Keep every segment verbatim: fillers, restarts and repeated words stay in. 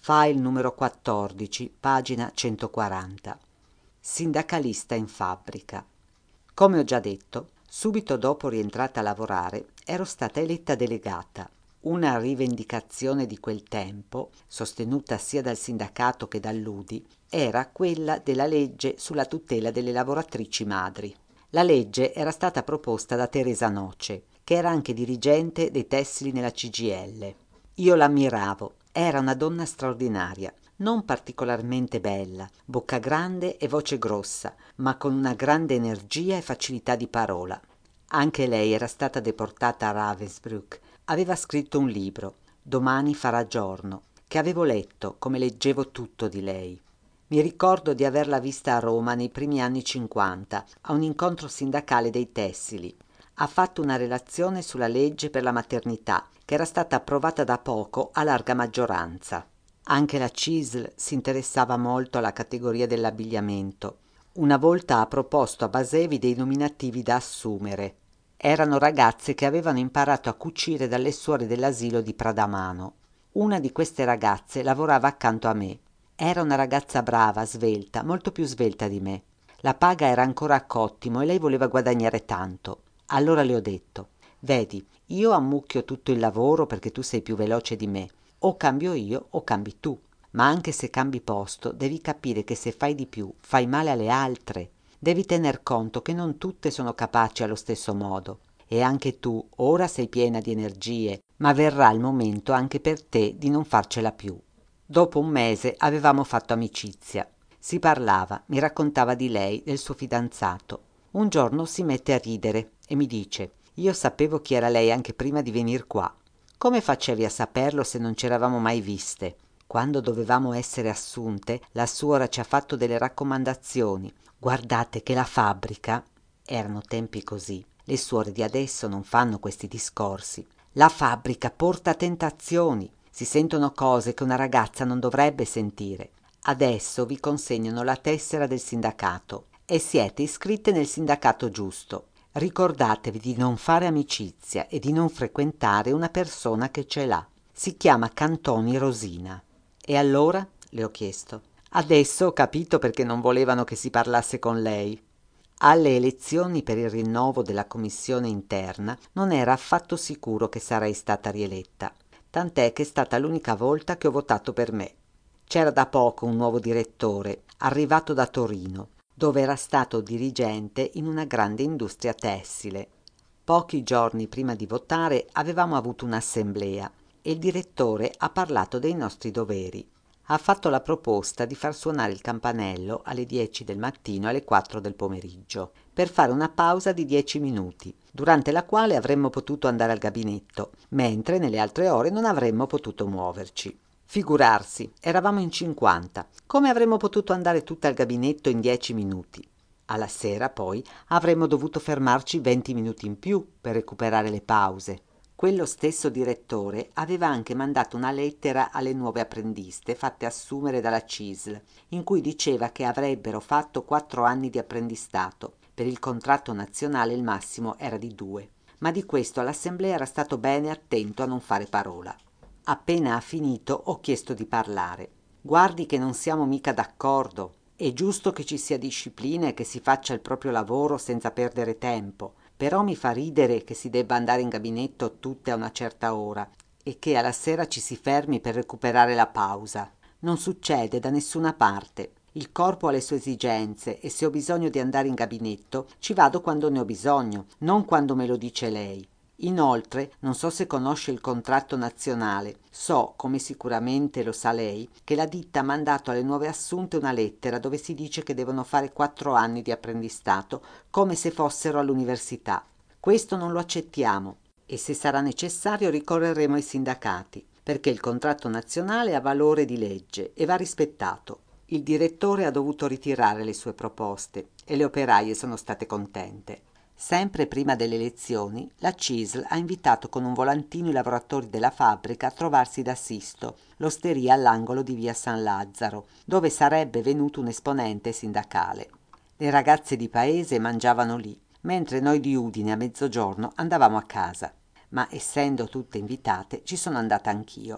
File numero quattordici, pagina centoquaranta. Sindacalista in fabbrica. Come ho già detto, subito dopo rientrata a lavorare ero stata eletta delegata. Una rivendicazione di quel tempo, sostenuta sia dal sindacato che dall'U D I, era quella della legge sulla tutela delle lavoratrici madri. La legge era stata proposta da Teresa Noce, che era anche dirigente dei tessili nella C G I L. Io l'ammiravo, era una donna straordinaria, non particolarmente bella, bocca grande e voce grossa, ma con una grande energia e facilità di parola. Anche lei era stata deportata a Ravensbrück. Aveva scritto un libro, Domani farà giorno, che avevo letto, come leggevo tutto di lei. Mi ricordo di averla vista a Roma nei primi anni cinquanta, a un incontro sindacale dei tessili. Ha fatto una relazione sulla legge per la maternità, che era stata approvata da poco a larga maggioranza. Anche la C I S L si interessava molto alla categoria dell'abbigliamento. Una volta ha proposto a Basevi dei nominativi da assumere. Erano ragazze che avevano imparato a cucire dalle suore dell'asilo di Pradamano. Una di queste ragazze lavorava accanto a me. Era una ragazza brava, svelta, molto più svelta di me. La paga era ancora a cottimo e lei voleva guadagnare tanto. Allora le ho detto: vedi, io ammucchio tutto il lavoro perché tu sei più veloce di me. O cambio io o cambi tu. Ma anche se cambi posto, devi capire che se fai di più, fai male alle altre. Devi tener conto che non tutte sono capaci allo stesso modo. E anche tu ora sei piena di energie, ma verrà il momento anche per te di non farcela più. Dopo un mese avevamo fatto amicizia. Si parlava, mi raccontava di lei, del suo fidanzato. Un giorno si mette a ridere e mi dice: io sapevo chi era lei anche prima di venir qua. Come facevi a saperlo se non ci eravamo mai viste? Quando dovevamo essere assunte, la suora ci ha fatto delle raccomandazioni. Guardate che la fabbrica... Erano tempi così. Le suore di adesso non fanno questi discorsi. La fabbrica porta tentazioni. Si sentono cose che una ragazza non dovrebbe sentire. Adesso vi consegnano la tessera del sindacato e siete iscritte nel sindacato giusto. Ricordatevi di non fare amicizia e di non frequentare una persona che ce l'ha. Si chiama Cantoni Rosina. E allora? Le ho chiesto. Adesso ho capito perché non volevano che si parlasse con lei. Alle elezioni per il rinnovo della commissione interna non era affatto sicuro che sarei stata rieletta, tant'è che è stata l'unica volta che ho votato per me. C'era da poco un nuovo direttore, arrivato da Torino, dove era stato dirigente in una grande industria tessile. Pochi giorni prima di votare avevamo avuto un'assemblea e il direttore ha parlato dei nostri doveri. Ha fatto la proposta di far suonare il campanello alle dieci del mattino e alle quattro del pomeriggio, per fare una pausa di dieci minuti, durante la quale avremmo potuto andare al gabinetto, mentre nelle altre ore non avremmo potuto muoverci. Figurarsi, eravamo in cinquanta. Come avremmo potuto andare tutte al gabinetto in dieci minuti? Alla sera, poi, avremmo dovuto fermarci venti minuti in più per recuperare le pause. Quello stesso direttore aveva anche mandato una lettera alle nuove apprendiste fatte assumere dalla C I S L, in cui diceva che avrebbero fatto quattro anni di apprendistato. Per il contratto nazionale il massimo era di due, ma di questo all'assemblea era stato bene attento a non fare parola. Appena ha finito ho chiesto di parlare. Guardi che non siamo mica d'accordo. È giusto che ci sia disciplina e che si faccia il proprio lavoro senza perdere tempo. Però mi fa ridere che si debba andare in gabinetto tutte a una certa ora e che alla sera ci si fermi per recuperare la pausa. Non succede da nessuna parte. Il corpo ha le sue esigenze e se ho bisogno di andare in gabinetto ci vado quando ne ho bisogno, non quando me lo dice lei. Inoltre, non so se conosce il contratto nazionale, so, come sicuramente lo sa lei, che la ditta ha mandato alle nuove assunte una lettera dove si dice che devono fare quattro anni di apprendistato, come se fossero all'università. Questo non lo accettiamo e se sarà necessario ricorreremo ai sindacati, perché il contratto nazionale ha valore di legge e va rispettato. Il direttore ha dovuto ritirare le sue proposte e le operaie sono state contente. Sempre prima delle elezioni, la C I S L ha invitato con un volantino i lavoratori della fabbrica a trovarsi da Sisto, l'osteria all'angolo di via San Lazzaro, dove sarebbe venuto un esponente sindacale. Le ragazze di paese mangiavano lì, mentre noi di Udine a mezzogiorno andavamo a casa. Ma essendo tutte invitate, ci sono andata anch'io.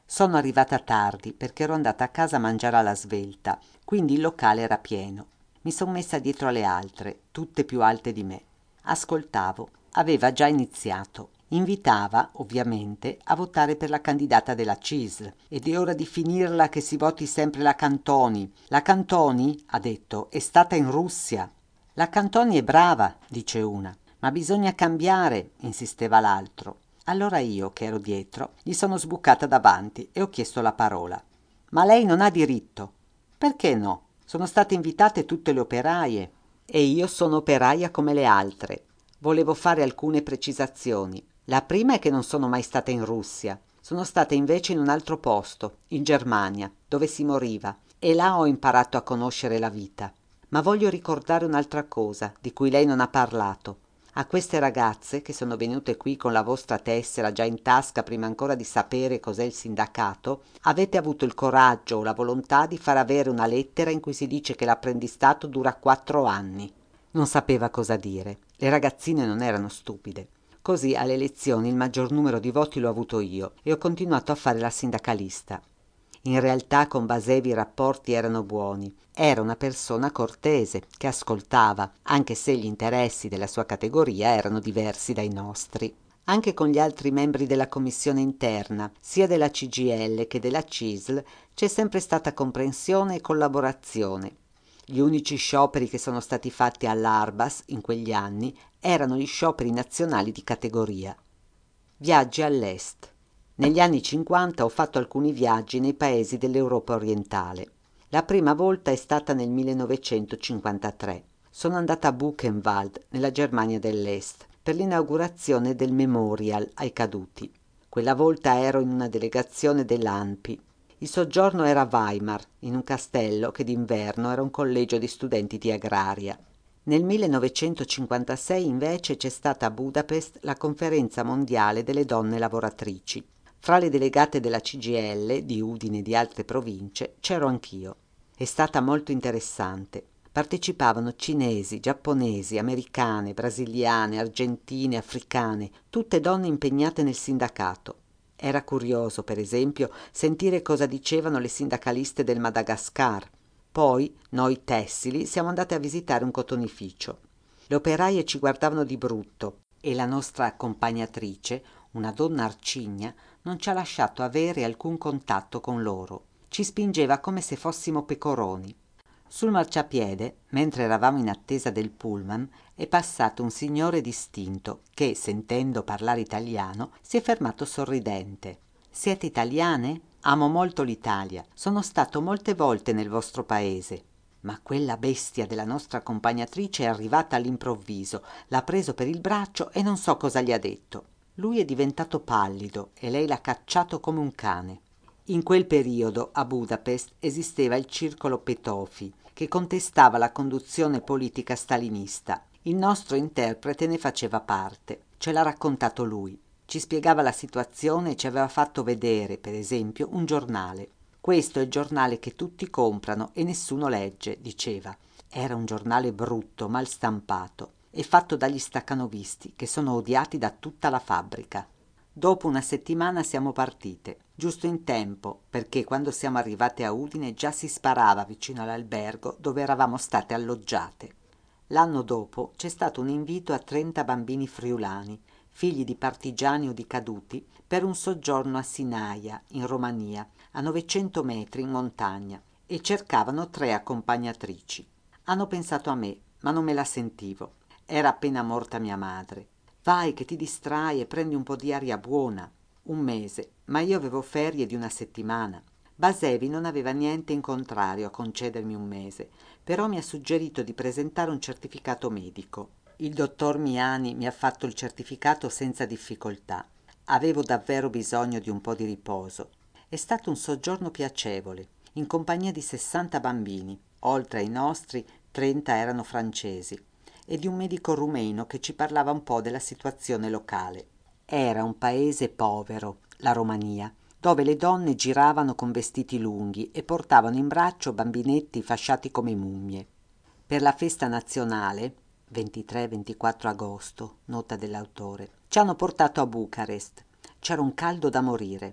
Sono arrivata tardi perché ero andata a casa a mangiare alla svelta, quindi il locale era pieno. Mi son messa dietro alle altre, tutte più alte di me. Ascoltavo. Aveva già iniziato. Invitava, ovviamente, a votare per la candidata della C I S L. Ed è ora di finirla che si voti sempre la Cantoni. La Cantoni, ha detto, è stata in Russia. La Cantoni è brava, dice una. Ma bisogna cambiare, insisteva l'altro. Allora io, che ero dietro, gli sono sbucata davanti e ho chiesto la parola. Ma lei non ha diritto. Perché no? Sono state invitate tutte le operaie. E io sono operaia come le altre. Volevo fare alcune precisazioni. La prima è che non sono mai stata in Russia. Sono stata invece in un altro posto, in Germania, dove si moriva, e là ho imparato a conoscere la vita. Ma voglio ricordare un'altra cosa, di cui lei non ha parlato. A queste ragazze, che sono venute qui con la vostra tessera già in tasca prima ancora di sapere cos'è il sindacato, avete avuto il coraggio o la volontà di far avere una lettera in cui si dice che l'apprendistato dura quattro anni. Non sapeva cosa dire. Le ragazzine non erano stupide. Così alle elezioni il maggior numero di voti l'ho avuto io e ho continuato a fare la sindacalista. In realtà con Basevi i rapporti erano buoni. Era una persona cortese, che ascoltava, anche se gli interessi della sua categoria erano diversi dai nostri. Anche con gli altri membri della commissione interna, sia della C G I L che della C I S L, c'è sempre stata comprensione e collaborazione. Gli unici scioperi che sono stati fatti all'Arbas in quegli anni erano gli scioperi nazionali di categoria. Viaggi all'est. Negli anni cinquanta ho fatto alcuni viaggi nei paesi dell'Europa orientale. La prima volta è stata nel millenovecentocinquantatré. Sono andata a Buchenwald, nella Germania dell'Est, per l'inaugurazione del Memorial ai caduti. Quella volta ero in una delegazione dell'A N P I. Il soggiorno era a Weimar, in un castello che d'inverno era un collegio di studenti di agraria. Nel millenovecentocinquantasei invece c'è stata a Budapest la conferenza mondiale delle donne lavoratrici. Fra le delegate della C G I L di Udine e di altre province c'ero anch'io. È stata molto interessante. Partecipavano cinesi, giapponesi, americane, brasiliane, argentine, africane, tutte donne impegnate nel sindacato. Era curioso, per esempio, sentire cosa dicevano le sindacaliste del Madagascar. Poi, noi tessili, siamo andate a visitare un cotonificio. Le operaie ci guardavano di brutto e la nostra accompagnatrice, una donna arcigna, non ci ha lasciato avere alcun contatto con loro. Ci spingeva come se fossimo pecoroni. Sul marciapiede, mentre eravamo in attesa del pullman, è passato un signore distinto che, sentendo parlare italiano, si è fermato sorridente. «Siete italiane? Amo molto l'Italia. Sono stato molte volte nel vostro paese». Ma quella bestia della nostra accompagnatrice è arrivata all'improvviso, l'ha preso per il braccio e non so cosa gli ha detto. Lui è diventato pallido e lei l'ha cacciato come un cane. In quel periodo a Budapest esisteva il circolo Petofi, che contestava la conduzione politica stalinista. Il nostro interprete ne faceva parte. Ce l'ha raccontato lui. Ci spiegava la situazione e ci aveva fatto vedere, per esempio, un giornale. Questo è il giornale che tutti comprano e nessuno legge, diceva. Era un giornale brutto, mal stampato e fatto dagli staccanovisti, che sono odiati da tutta la fabbrica. Dopo una settimana siamo partite, giusto in tempo, perché quando siamo arrivate a Udine già si sparava vicino all'albergo dove eravamo state alloggiate. L'anno dopo c'è stato un invito a trenta bambini friulani, figli di partigiani o di caduti, per un soggiorno a Sinaia, in Romania, a novecento metri in montagna, e cercavano tre accompagnatrici. Hanno pensato a me, ma non me la sentivo. Era appena morta mia madre. Vai che ti distrai e prendi un po' di aria buona. Un mese, ma io avevo ferie di una settimana. Basevi non aveva niente in contrario a concedermi un mese, però mi ha suggerito di presentare un certificato medico. Il dottor Miani mi ha fatto il certificato senza difficoltà. Avevo davvero bisogno di un po' di riposo. È stato un soggiorno piacevole, in compagnia di sessanta bambini, oltre ai nostri trenta erano francesi, e di un medico rumeno che ci parlava un po' della situazione locale. Era un paese povero, la Romania, dove le donne giravano con vestiti lunghi e portavano in braccio bambinetti fasciati come mummie. Per la festa nazionale, ventitré ventiquattro agosto, nota dell'autore, ci hanno portato a Bucarest. C'era un caldo da morire.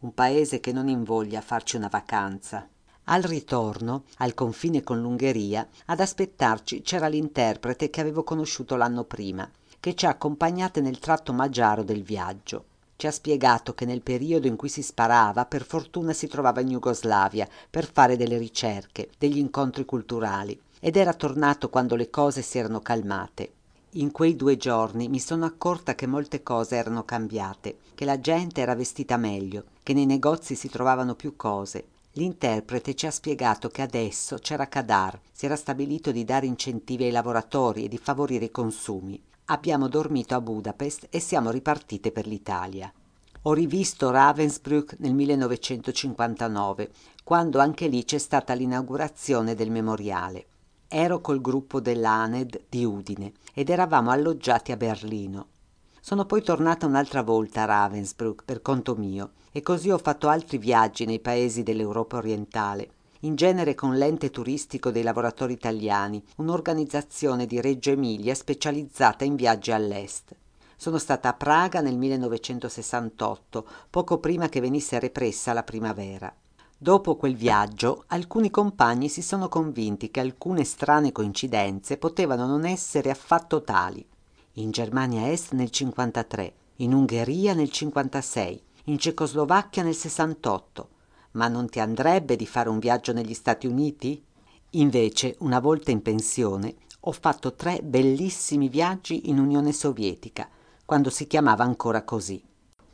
un paese che non invoglia a farci una vacanza. Al ritorno, al confine con l'Ungheria, ad aspettarci c'era l'interprete che avevo conosciuto l'anno prima, che ci ha accompagnate nel tratto magiaro del viaggio. Ci ha spiegato che nel periodo in cui si sparava, per fortuna si trovava in Jugoslavia per fare delle ricerche, degli incontri culturali, ed era tornato quando le cose si erano calmate. In quei due giorni mi sono accorta che molte cose erano cambiate, che la gente era vestita meglio, che nei negozi si trovavano più cose. L'interprete ci ha spiegato che adesso c'era Kadar, si era stabilito di dare incentivi ai lavoratori e di favorire i consumi. Abbiamo dormito a Budapest e siamo ripartite per l'Italia. Ho rivisto Ravensbrück nel millenovecentocinquantanove, quando anche lì c'è stata l'inaugurazione del memoriale. Ero col gruppo dell'Aned di Udine ed eravamo alloggiati a Berlino. Sono poi tornata un'altra volta a Ravensbrück per conto mio e così ho fatto altri viaggi nei paesi dell'Europa orientale, in genere con l'ente turistico dei lavoratori italiani, un'organizzazione di Reggio Emilia specializzata in viaggi all'est. Sono stata a Praga nel millenovecentosessantotto, poco prima che venisse repressa la primavera. Dopo quel viaggio, alcuni compagni si sono convinti che alcune strane coincidenze potevano non essere affatto tali. In Germania Est nel cinquantatré, in Ungheria nel cinquantasei, in Cecoslovacchia nel sessantotto. Ma non ti andrebbe di fare un viaggio negli Stati Uniti? Invece, una volta in pensione, ho fatto tre bellissimi viaggi in Unione Sovietica, quando si chiamava ancora così.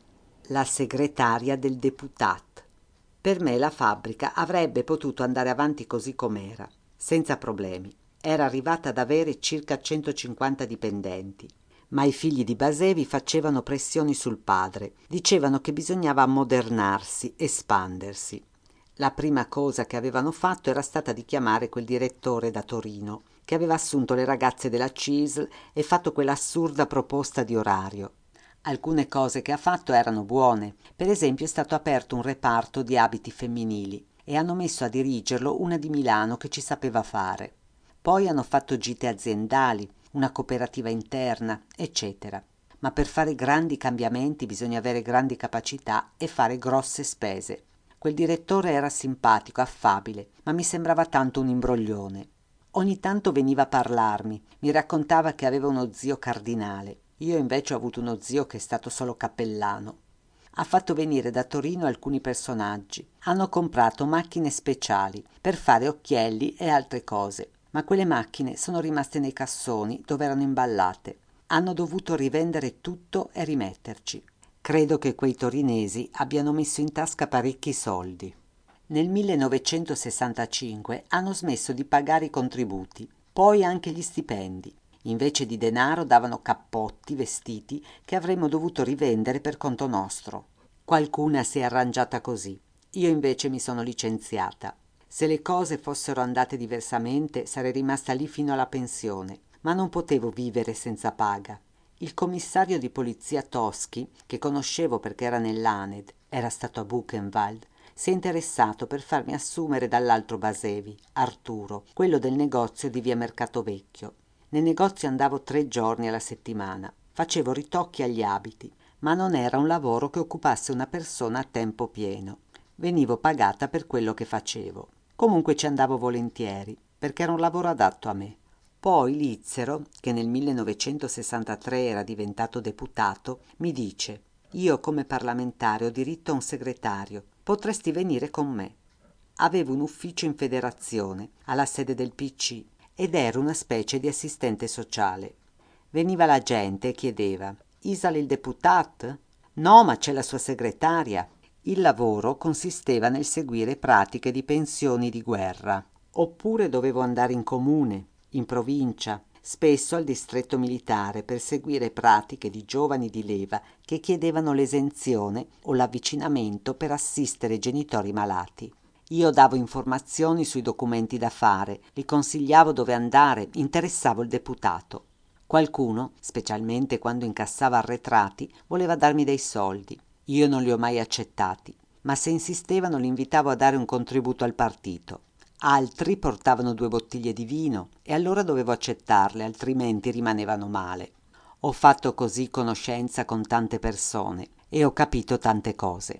La segretaria del deputat. Per me la fabbrica avrebbe potuto andare avanti così com'era, senza problemi. Era arrivata ad avere circa centocinquanta dipendenti, ma i figli di Basevi facevano pressioni sul padre, dicevano che bisognava ammodernarsi, espandersi. La prima cosa che avevano fatto era stata di chiamare quel direttore da Torino, che aveva assunto le ragazze della C I S L e fatto quell'assurda proposta di orario. Alcune cose che ha fatto erano buone, per esempio è stato aperto un reparto di abiti femminili e hanno messo a dirigerlo una di Milano che ci sapeva fare. Poi hanno fatto gite aziendali, una cooperativa interna, eccetera. Ma per fare grandi cambiamenti bisogna avere grandi capacità e fare grosse spese. Quel direttore era simpatico, affabile, ma mi sembrava tanto un imbroglione. Ogni tanto veniva a parlarmi, mi raccontava che aveva uno zio cardinale. Io invece ho avuto uno zio che è stato solo cappellano. Ha fatto venire da Torino alcuni personaggi. Hanno comprato macchine speciali per fare occhielli e altre cose, ma quelle macchine sono rimaste nei cassoni dove erano imballate. Hanno dovuto rivendere tutto e rimetterci. Credo che quei torinesi abbiano messo in tasca parecchi soldi. Nel millenovecentosessantacinque hanno smesso di pagare i contributi, poi anche gli stipendi. Invece di denaro davano cappotti, vestiti che avremmo dovuto rivendere per conto nostro. Qualcuna si è arrangiata così. Io invece mi sono licenziata. Se le cose fossero andate diversamente sarei rimasta lì fino alla pensione, ma non potevo vivere senza paga. Il commissario di polizia Toschi, che conoscevo perché era nell'Aned, era stato a Buchenwald, si è interessato per farmi assumere dall'altro Basevi, Arturo, quello del negozio di via Mercato Vecchio. Nel negozio andavo tre giorni alla settimana, facevo ritocchi agli abiti, ma non era un lavoro che occupasse una persona a tempo pieno. Venivo pagata per quello che facevo. Comunque ci andavo volentieri, perché era un lavoro adatto a me. Poi Lizzero, che nel millenovecentosessantatré era diventato deputato, mi dice: «Io come parlamentare ho diritto a un segretario, potresti venire con me». Avevo un ufficio in federazione, alla sede del P C, ed ero una specie di assistente sociale. Veniva la gente e chiedeva: «Isal il deputat?» «No, ma c'è la sua segretaria». Il lavoro consisteva nel seguire pratiche di pensioni di guerra. Oppure dovevo andare in comune, in provincia, spesso al distretto militare per seguire pratiche di giovani di leva che chiedevano l'esenzione o l'avvicinamento per assistere i genitori malati. Io davo informazioni sui documenti da fare, gli consigliavo dove andare, interessavo il deputato. Qualcuno, specialmente quando incassava arretrati, voleva darmi dei soldi. Io non li ho mai accettati, ma se insistevano li invitavo a dare un contributo al partito. Altri portavano due bottiglie di vino e allora dovevo accettarle, altrimenti rimanevano male. Ho fatto così conoscenza con tante persone e ho capito tante cose.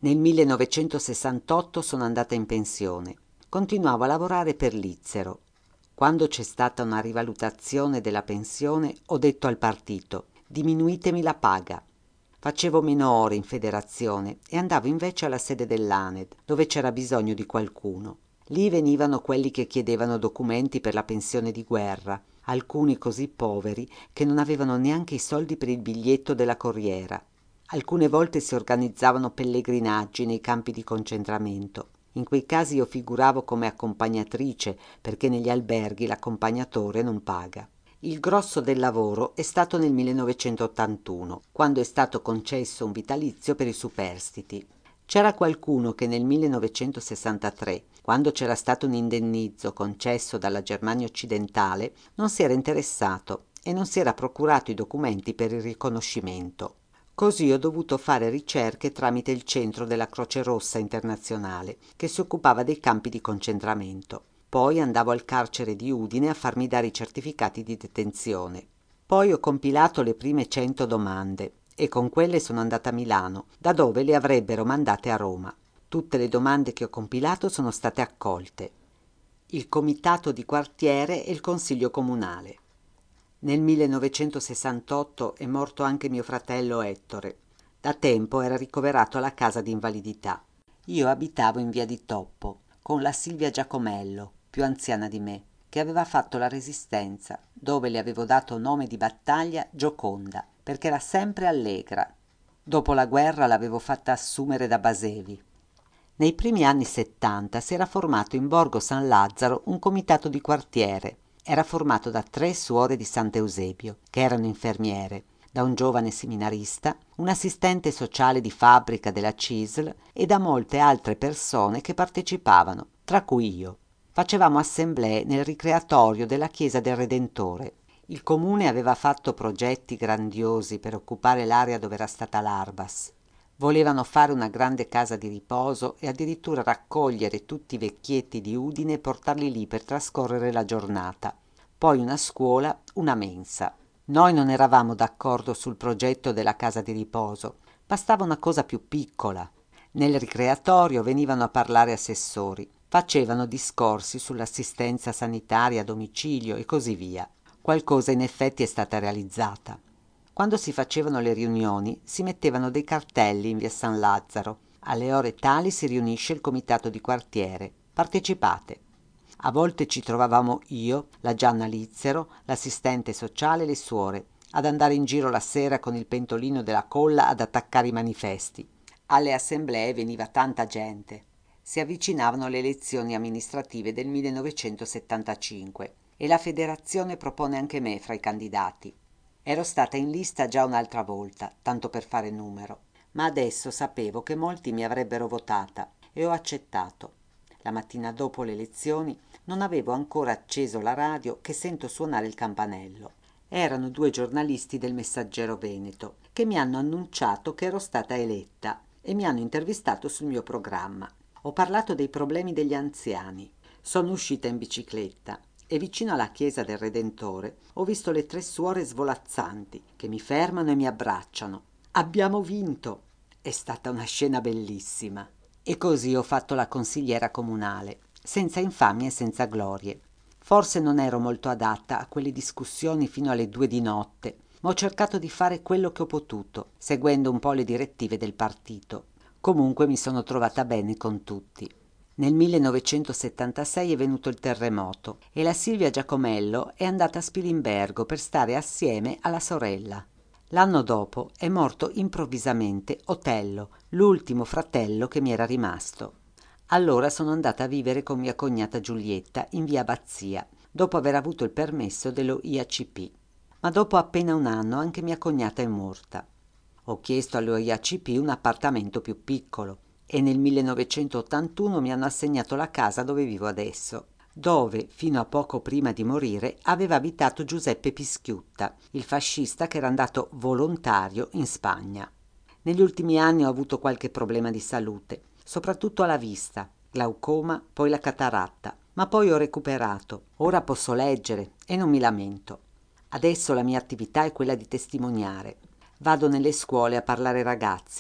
Nel millenovecentosessantotto sono andata in pensione. Continuavo a lavorare per l'Izzero. Quando c'è stata una rivalutazione della pensione, ho detto al partito: diminuitemi la paga. Facevo meno ore in federazione e andavo invece alla sede dell'ANED, dove c'era bisogno di qualcuno. Lì venivano quelli che chiedevano documenti per la pensione di guerra, alcuni così poveri che non avevano neanche i soldi per il biglietto della corriera. Alcune volte si organizzavano pellegrinaggi nei campi di concentramento. In quei casi io figuravo come accompagnatrice, perché negli alberghi l'accompagnatore non paga. Il grosso del lavoro è stato nel millenovecentottantuno, quando è stato concesso un vitalizio per i superstiti. C'era qualcuno che nel millenovecentosessantatré, quando c'era stato un indennizzo concesso dalla Germania occidentale, non si era interessato e non si era procurato i documenti per il riconoscimento. Così ho dovuto fare ricerche tramite il centro della Croce Rossa Internazionale, che si occupava dei campi di concentramento. Poi andavo al carcere di Udine a farmi dare i certificati di detenzione. Poi ho compilato le prime cento domande e con quelle sono andata a Milano, da dove le avrebbero mandate a Roma. Tutte le domande che ho compilato sono state accolte. Il comitato di quartiere e il consiglio comunale. Nel millenovecentosessantotto è morto anche mio fratello Ettore. Da tempo era ricoverato alla casa di invalidità. Io abitavo in via di Toppo, con la Silvia Giacomello, più anziana di me, che aveva fatto la Resistenza, dove le avevo dato nome di battaglia Gioconda, perché era sempre allegra. Dopo la guerra l'avevo fatta assumere da Basevi. Nei primi anni settanta si era formato in Borgo San Lazzaro un comitato di quartiere. Era formato da tre suore di Sant'Eusebio, che erano infermiere, da un giovane seminarista, un assistente sociale di fabbrica della C I S L e da molte altre persone che partecipavano, tra cui io. Facevamo assemblee nel ricreatorio della chiesa del Redentore. Il comune aveva fatto progetti grandiosi per occupare l'area dove era stata l'Arbas. Volevano fare una grande casa di riposo e addirittura raccogliere tutti i vecchietti di Udine e portarli lì per trascorrere la giornata. Poi una scuola, una mensa. Noi non eravamo d'accordo sul progetto della casa di riposo. Bastava una cosa più piccola. Nel ricreatorio venivano a parlare assessori, facevano discorsi sull'assistenza sanitaria a domicilio e così via. Qualcosa in effetti è stata realizzata. Quando si facevano le riunioni si mettevano dei cartelli in via San Lazzaro. Alle ore tali si riunisce il comitato di quartiere. Partecipate. A volte ci trovavamo io, la Gianna Lizzero, l'assistente sociale e le suore, ad andare in giro la sera con il pentolino della colla ad attaccare i manifesti. Alle assemblee veniva tanta gente. Si avvicinavano le elezioni amministrative del millenovecentosettantacinque e la federazione propone anche me fra i candidati. Ero stata in lista già un'altra volta, tanto per fare numero, ma adesso sapevo che molti mi avrebbero votata e ho accettato. La mattina dopo le elezioni non avevo ancora acceso la radio che sento suonare il campanello. Erano due giornalisti del Messaggero Veneto che mi hanno annunciato che ero stata eletta e mi hanno intervistato sul mio programma. Ho parlato dei problemi degli anziani. Sono uscita in bicicletta e vicino alla chiesa del Redentore ho visto le tre suore svolazzanti che mi fermano e mi abbracciano. Abbiamo vinto! È stata una scena bellissima. E così ho fatto la consigliera comunale, senza infamie e senza glorie. Forse non ero molto adatta a quelle discussioni fino alle due di notte, ma ho cercato di fare quello che ho potuto, seguendo un po' le direttive del partito. Comunque mi sono trovata bene con tutti. Nel millenovecentosettantasei è venuto il terremoto e la Silvia Giacomello è andata a Spilimbergo per stare assieme alla sorella. L'anno dopo è morto improvvisamente Otello, l'ultimo fratello che mi era rimasto. Allora sono andata a vivere con mia cognata Giulietta in via Abbazia, dopo aver avuto il permesso dello I A C P. Ma dopo appena un anno anche mia cognata è morta. Ho chiesto allo I A C P un appartamento più piccolo e nel millenovecentottantuno mi hanno assegnato la casa dove vivo adesso, dove, fino a poco prima di morire, aveva abitato Giuseppe Pischiutta, il fascista che era andato volontario in Spagna. Negli ultimi anni ho avuto qualche problema di salute, soprattutto alla vista, glaucoma, poi la cataratta, ma poi ho recuperato. Ora posso leggere e non mi lamento. Adesso la mia attività è quella di testimoniare. Vado nelle scuole a parlare ai ragazzi,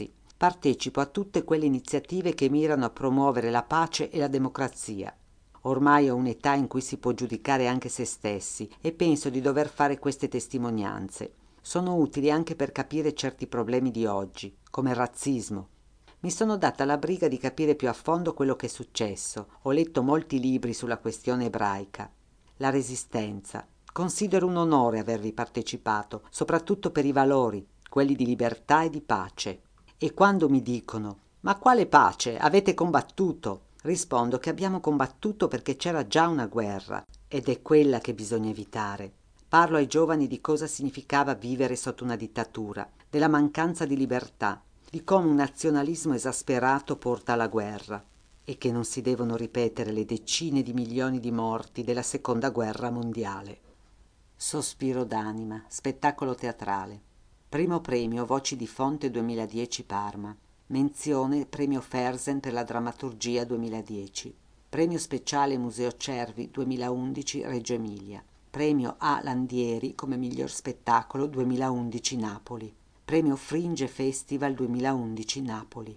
partecipo a tutte quelle iniziative che mirano a promuovere la pace e la democrazia. Ormai ho un'età in cui si può giudicare anche se stessi e penso di dover fare queste testimonianze. Sono utili anche per capire certi problemi di oggi, come il razzismo. Mi sono data la briga di capire più a fondo quello che è successo. Ho letto molti libri sulla questione ebraica. La resistenza. Considero un onore avervi partecipato, soprattutto per i valori, quelli di libertà e di pace. E quando mi dicono «Ma quale pace? Avete combattuto?» rispondo che abbiamo combattuto perché c'era già una guerra ed è quella che bisogna evitare. Parlo ai giovani di cosa significava vivere sotto una dittatura, della mancanza di libertà, di come un nazionalismo esasperato porta alla guerra e che non si devono ripetere le decine di milioni di morti della seconda guerra mondiale. Sospiro d'anima, spettacolo teatrale. Primo premio Voci di Fonte duemiladieci Parma. Menzione Premio Fersen per la drammaturgia duemiladieci. Premio speciale Museo Cervi duemilaundici Reggio Emilia. Premio A. Landieri come miglior spettacolo duemilaundici Napoli. Premio Fringe Festival duemilaundici Napoli.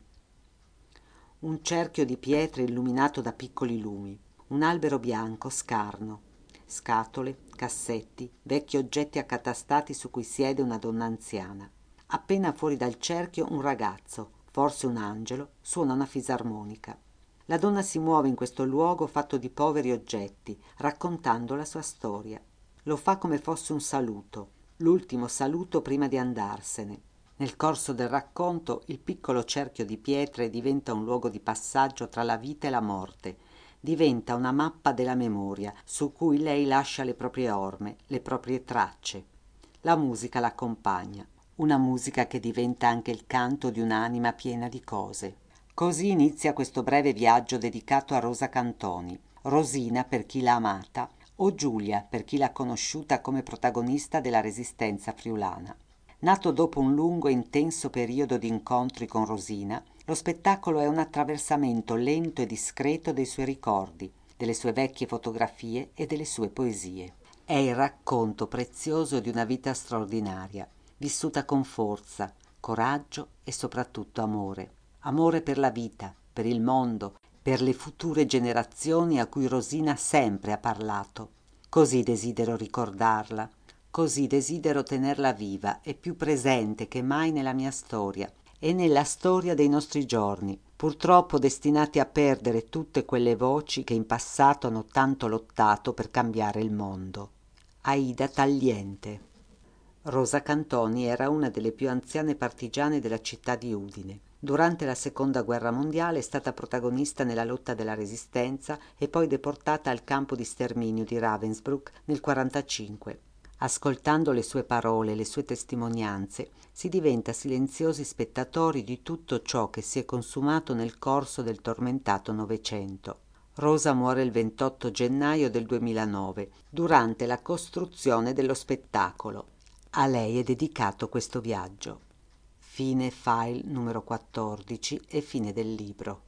Un cerchio di pietre illuminato da piccoli lumi, un albero bianco scarno, scatole, cassetti, vecchi oggetti accatastati su cui siede una donna anziana. Appena fuori dal cerchio un ragazzo, forse un angelo, suona una fisarmonica. La donna si muove in questo luogo fatto di poveri oggetti, raccontando la sua storia. Lo fa come fosse un saluto, l'ultimo saluto prima di andarsene. Nel corso del racconto il piccolo cerchio di pietre diventa un luogo di passaggio tra la vita e la morte, diventa una mappa della memoria su cui lei lascia le proprie orme, le proprie tracce. La musica l'accompagna, una musica che diventa anche il canto di un'anima piena di cose. Così inizia questo breve viaggio dedicato a Rosa Cantoni, Rosina per chi l'ha amata o Giulia per chi l'ha conosciuta come protagonista della resistenza friulana. Nato dopo un lungo e intenso periodo di incontri con Rosina, lo spettacolo è un attraversamento lento e discreto dei suoi ricordi, delle sue vecchie fotografie e delle sue poesie. È il racconto prezioso di una vita straordinaria, vissuta con forza, coraggio e soprattutto amore. Amore per la vita, per il mondo, per le future generazioni a cui Rosina sempre ha parlato. Così desidero ricordarla, così desidero tenerla viva e più presente che mai nella mia storia e nella storia dei nostri giorni, purtroppo destinati a perdere tutte quelle voci che in passato hanno tanto lottato per cambiare il mondo. Aida Tagliente. Rosa Cantoni era una delle più anziane partigiane della città di Udine. Durante la seconda guerra mondiale è stata protagonista nella lotta della Resistenza e poi deportata al campo di sterminio di Ravensbrück nel quarantacinque. Ascoltando le sue parole e le sue testimonianze si diventa silenziosi spettatori di tutto ciò che si è consumato nel corso del tormentato Novecento. Rosa muore il ventotto gennaio del duemilanove durante la costruzione dello spettacolo. A lei è dedicato questo viaggio. Fine file numero quattordici e fine del libro.